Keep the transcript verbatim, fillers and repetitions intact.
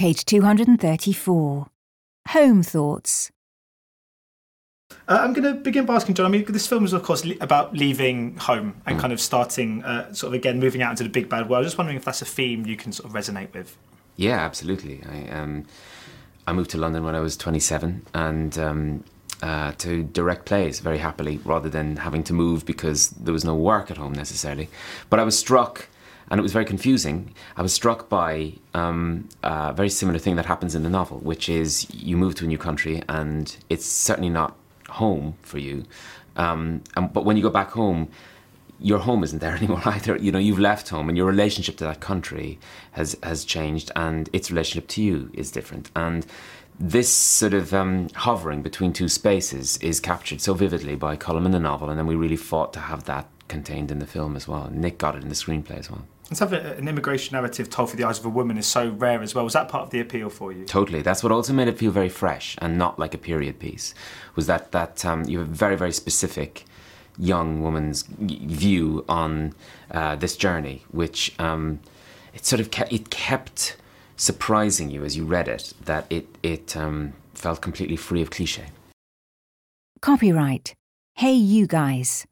Page two hundred thirty-four. Home thoughts. Uh, I'm going to begin by asking John, I mean, this film is, of course, le- about leaving home and mm. kind of starting, uh, sort of, again, moving out into the big bad world. I'm just wondering if that's a theme you can sort of resonate with. Yeah, absolutely. I um, I moved to London when I was twenty-seven and um, uh, to direct plays very happily, rather than having to move because there was no work at home necessarily. But I was struck, and it was very confusing, I was struck by um, a very similar thing that happens in the novel, which is you move to a new country and it's certainly not home for you. Um, and, but when you go back home, your home isn't there anymore either. You know, you've left home and your relationship to that country has, has changed, and its relationship to you is different. And this sort of um, hovering between two spaces is captured so vividly by Colm in the novel, and then we really fought to have that contained in the film as well. Nick got it in the screenplay as well. And to have an immigration narrative told through the eyes of a woman is so rare as well. Was that part of the appeal for you? Totally. That's what also made it feel very fresh and not like a period piece, was that, that um, you have a very, very specific young woman's view on uh, this journey, which um, it sort of kept, it kept surprising you as you read it, that it, it um, felt completely free of cliché. Copyright Hey You Guys.